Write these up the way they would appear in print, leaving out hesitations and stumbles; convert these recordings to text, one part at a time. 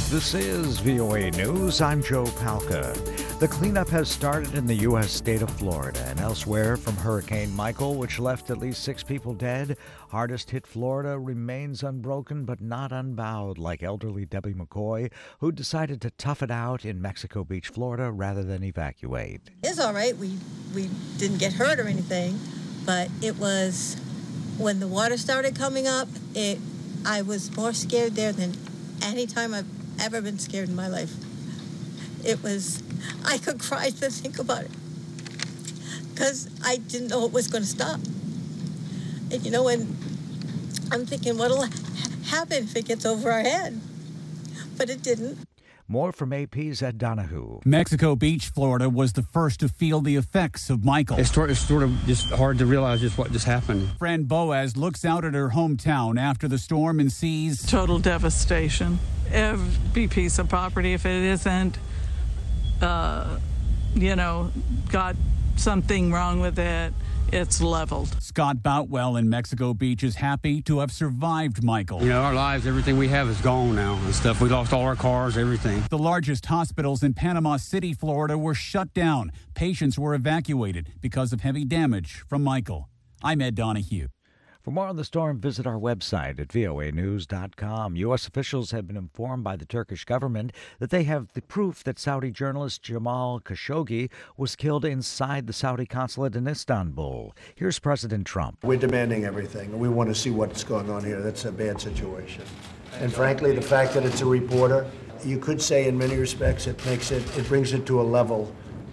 This is VOA News. I'm Joe Palca. The cleanup has started in the U.S. state of Florida and elsewhere from Hurricane Michael, which left at least 6 people dead. Hardest hit Florida remains unbroken but not unbowed, like elderly Debbie McCoy, who decided to tough it out in Mexico Beach, Florida, rather than evacuate. It's all right. We didn't get hurt or anything, but it was when the water started coming up, I was more scared there than any time I've ever been scared in my life. I could cry to think about it because I didn't know it was going to stop. And when I'm thinking, what'll happen if it gets over our head? But it didn't. More from AP's Ed Donahue. Mexico Beach, Florida, was the first to feel the effects of Michael. It's sort of just hard to realize just what just happened. Fran Boaz looks out at her hometown after the storm and sees total devastation. Every piece of property, if it isn't, got something wrong with it, it's leveled. Scott Boutwell in Mexico Beach is happy to have survived Michael. Our lives, everything we have is gone now and stuff. We lost all our cars, everything. The largest hospitals in Panama City, Florida were shut down. Patients were evacuated because of heavy damage from Michael. I'm Ed Donahue. For more on the storm, visit our website at voanews.com. U.S. officials have been informed by the Turkish government that they have the proof that Saudi journalist Jamal Khashoggi was killed inside the Saudi consulate in Istanbul. Here's President Trump. We're demanding everything. We want to see what's going on here. That's a bad situation. And frankly, the fact that it's a reporter, you could say in many respects it brings it to a level.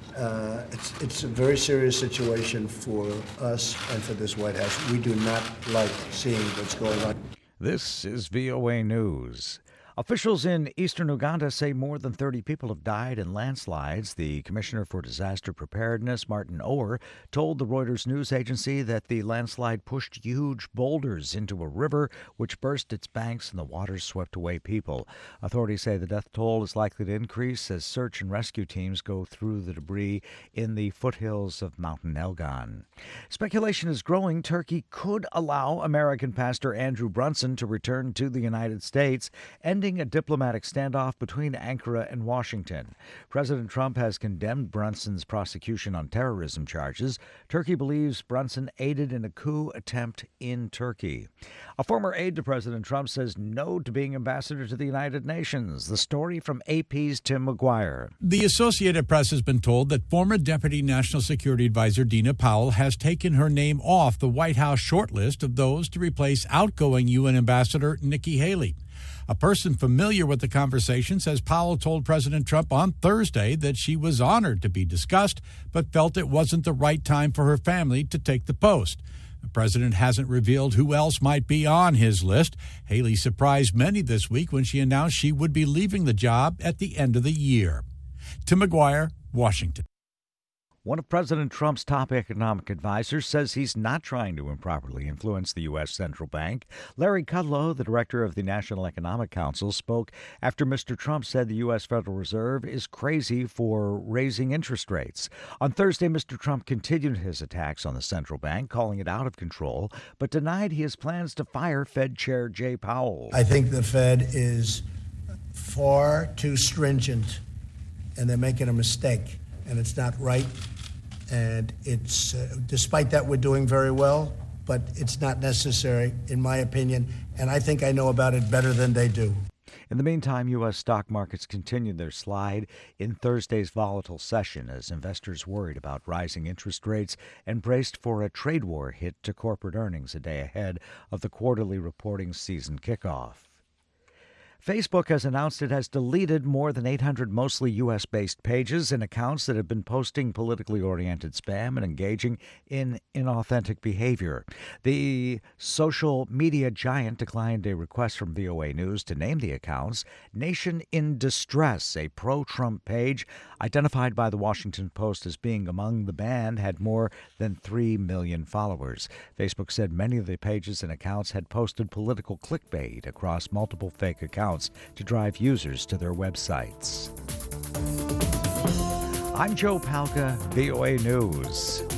It's a very serious situation for us and for this White House. We do not like seeing what's going on. This is VOA News. Officials in eastern Uganda say more than 30 people have died in landslides. The Commissioner for Disaster Preparedness, Martin Ower, told the Reuters news agency that the landslide pushed huge boulders into a river, which burst its banks and the waters swept away people. Authorities say the death toll is likely to increase as search and rescue teams go through the debris in the foothills of Mountain Elgon. Speculation is growing Turkey could allow American pastor Andrew Brunson to return to the United States, ending a diplomatic standoff between Ankara and Washington. President Trump has condemned Brunson's prosecution on terrorism charges. Turkey believes Brunson aided in a coup attempt in Turkey. A former aide to President Trump says no to being ambassador to the United Nations. The story from AP's Tim McGuire. The Associated Press has been told that former Deputy National Security Advisor Dina Powell has taken her name off the White House shortlist of those to replace outgoing UN Ambassador Nikki Haley. A person familiar with the conversation says Powell told President Trump on Thursday that she was honored to be discussed, but felt it wasn't the right time for her family to take the post. The president hasn't revealed who else might be on his list. Haley surprised many this week when she announced she would be leaving the job at the end of the year. Tim McGuire, Washington. One of President Trump's top economic advisors says he's not trying to improperly influence the U.S. Central Bank. Larry Kudlow, the director of the National Economic Council, spoke after Mr. Trump said the U.S. Federal Reserve is crazy for raising interest rates. On Thursday, Mr. Trump continued his attacks on the central bank, calling it out of control, but denied he has plans to fire Fed Chair Jay Powell. I think the Fed is far too stringent, and they're making a mistake, and it's not right. And it's, despite that, we're doing very well, but it's not necessary, in my opinion, and I think I know about it better than they do. In the meantime, U.S. stock markets continued their slide in Thursday's volatile session as investors worried about rising interest rates and braced for a trade war hit to corporate earnings a day ahead of the quarterly reporting season kickoff. Facebook has announced it has deleted more than 800 mostly U.S.-based pages and accounts that have been posting politically oriented spam and engaging in inauthentic behavior. The social media giant declined a request from VOA News to name the accounts. Nation in Distress, a pro-Trump page identified by the Washington Post as being among the banned, had more than 3 million followers. Facebook said many of the pages and accounts had posted political clickbait across multiple fake accounts to drive users to their websites. I'm Joe Palca, VOA News.